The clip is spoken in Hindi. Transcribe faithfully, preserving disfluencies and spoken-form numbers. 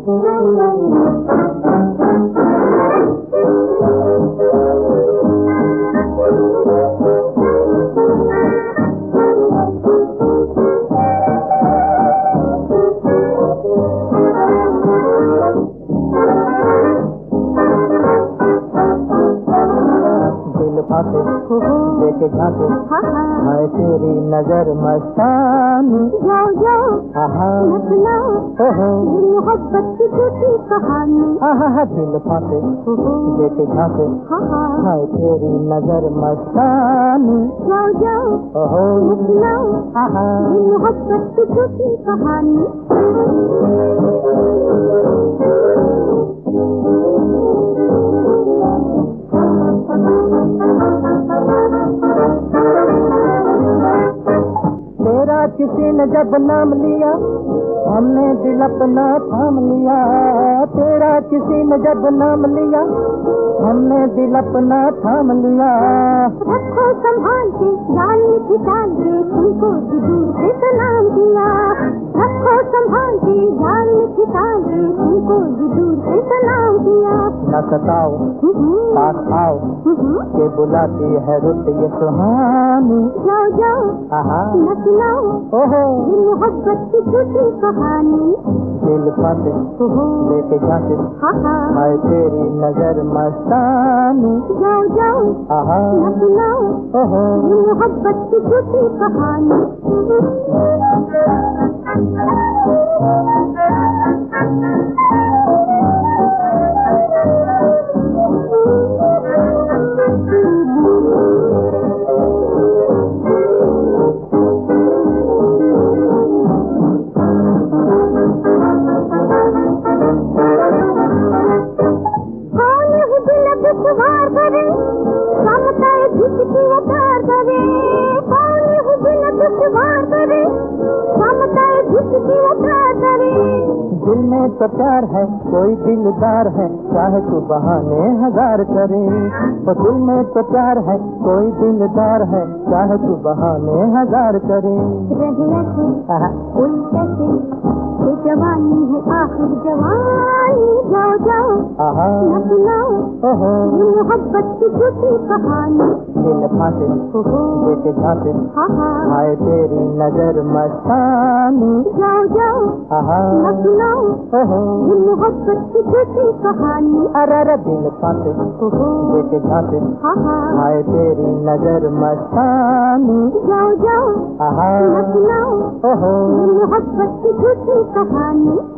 देखे झांके मैं तेरी नजर मस्तानी जाओ जाओ सुनाओ ये मोहब्बत की झूठी कहानी दिल फांसे देखे झांके मैं तेरी नजर मस्तानी जाओ जाओ सुनाओ ये मोहब्बत की झूठी कहानी किसी ने जब नाम लिया हमने दिल अपना थाम लिया। तेरा किसी ने जब नाम लिया हमने दिल अपना थाम लिया। रखो संभाल के जान में खिंचाल के तुमको दूर से सलाम किया। रखो संभाल के जान में खिंचाल के तुमको दूर से सलाम किया। न सताओ पास आओ के बुलाती है रुत ये सुहानी। जाओ जाओ न सुनाओ ओहो ये मोहब्बत की झूठी कहानी। दिल फांसे लेके जाते मैं तेरी नजर मस्तानी। जाओ जाओ न सुनाओ ओहो ये मोहब्बत की झूठी कहानी। दुश्वार करे समताए जिसकी उतार करे। कौन यह दिल दुश्वार करे समताए जिसकी उतार करे। दिल में तो प्यार है कोई दिलदार है चाहे तू बहाने हजार करे। तो दिल में तो प्यार है कोई दिलदार है चाहे तू बहाने हजार करे। रहे ऐसे कोई कैसे ये जवानी है आखिर जवानी। जाओ जाओ न सुनाओ ये मोहब्बत की झूठी कहानी। दिल फांसे देखे झांसे आए तेरी नजर मस्तानी। जाओ जाओ न सुनाओ ये मोहब्बत की झूठी कहानी। अरे दिल फांसे देखे झांसे आए तेरी नजर मस्तानी। जाओ जाओ न सुनाओ ये मोहब्बत की झूठी कहानी।